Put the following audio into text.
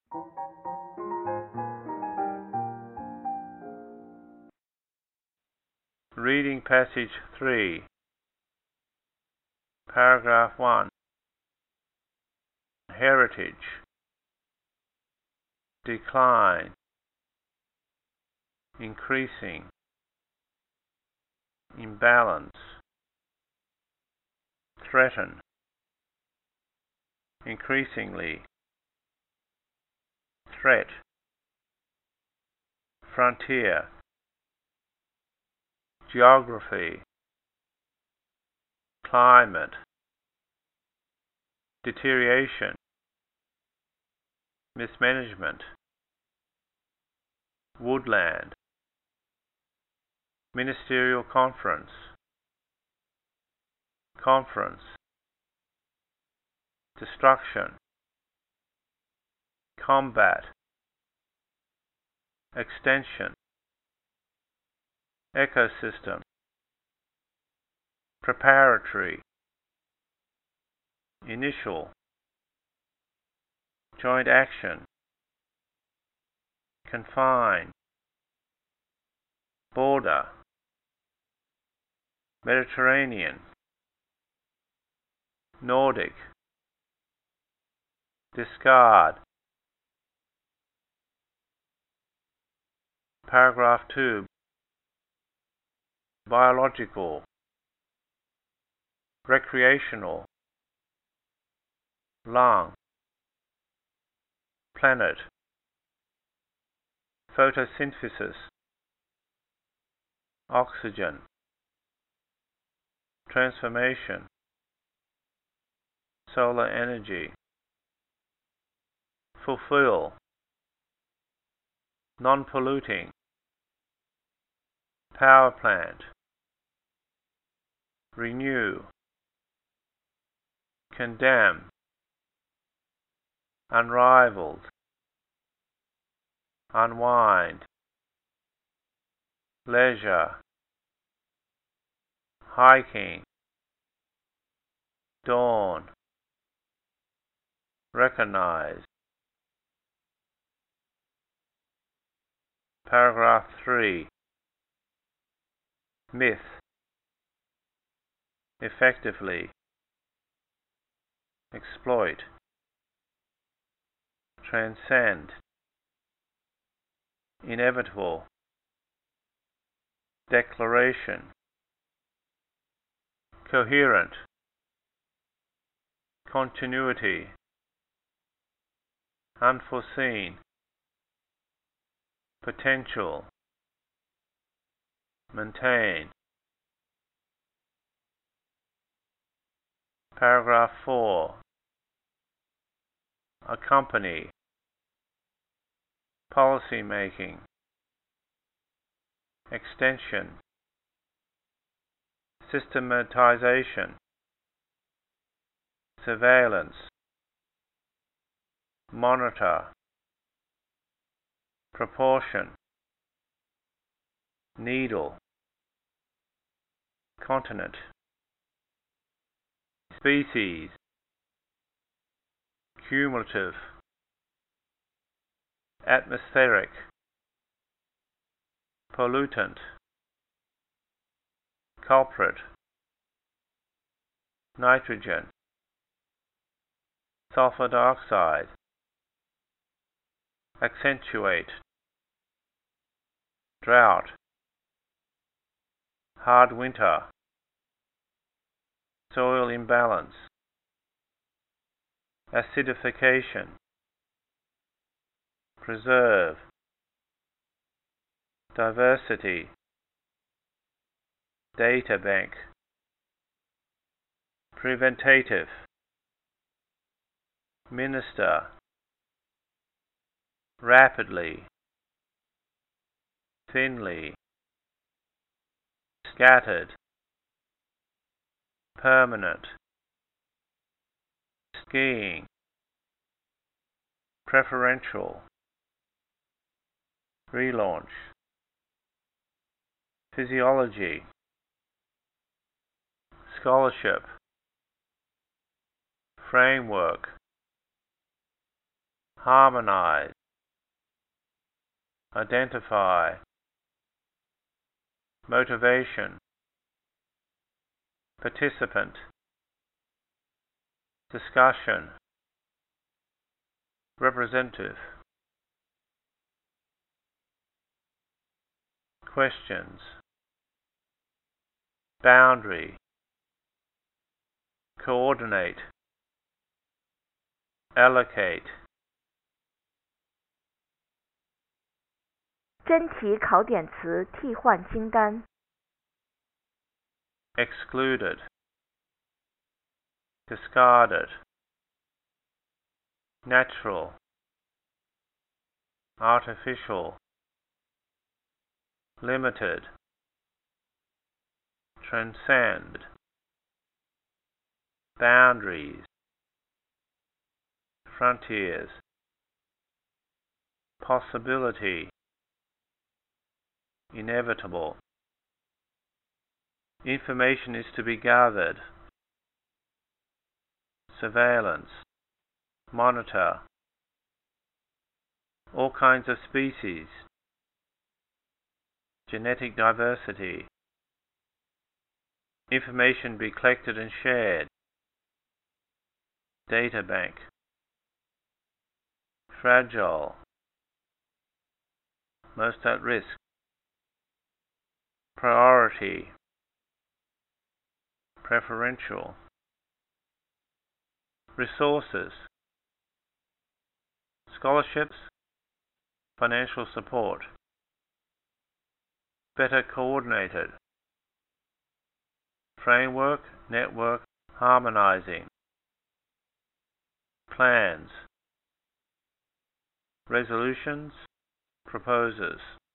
Reading passage 3. Paragraph 1. Heritage. Decline. Increasing. Imbalance. Threaten. Increasingly. Threat. Frontier. Geography. Climate. Deterioration. Mismanagement. Woodland. Ministerial conference. Conference. Destruction. Combat. Extension. Ecosystem. Preparatory. Initial. Joint action. Confine. Border. Mediterranean. Nordic. Discard. Paragraph 2. Biological. Recreational. Lung. Planet. Photosynthesis. Oxygen. Transformation. Solar energy. Fulfill. Non-polluting. Power plant. Renew. Condemn. Unrivaled. Unwind. Leisure. Hiking. Dawn. Recognize. Paragraph 3. Myth. Effectively. Exploit. Transcend. Inevitable. Declaration. Coherent. Continuity. Unforeseen. Potential. Maintain. Paragraph 4. Accompany. Policy making. Extension. Systematization. Surveillance. Monitor. Proportion. Needle. Continent. Species. Cumulative. Atmospheric. Pollutant. Culprit. Nitrogen. Sulfur dioxide. Accentuate. Drought. Hard winter. Soil imbalance. Acidification. Preserve. Diversity. Data bank. Preventative. Minister. Rapidly. Thinly. Scattered. Permanent. Skiing. Preferential. Relaunch. Physiology. Scholarship. Framework. harmonize, identify, motivation, participant, discussion, representative, questions, boundary, coordinate, allocate. 真题考点词替换清单 excluded, discarded, natural, artificial, limited, transcend, boundaries, frontiers, possibility, inevitable. Information is to be gathered, surveillance, monitor, all kinds of species, genetic diversity. Information be collected and shared, data bank, fragile, most at risk, priority, preferential, resources, scholarships, financial support, better coordinated, framework, network, harmonizing, plans, resolutions, proposes.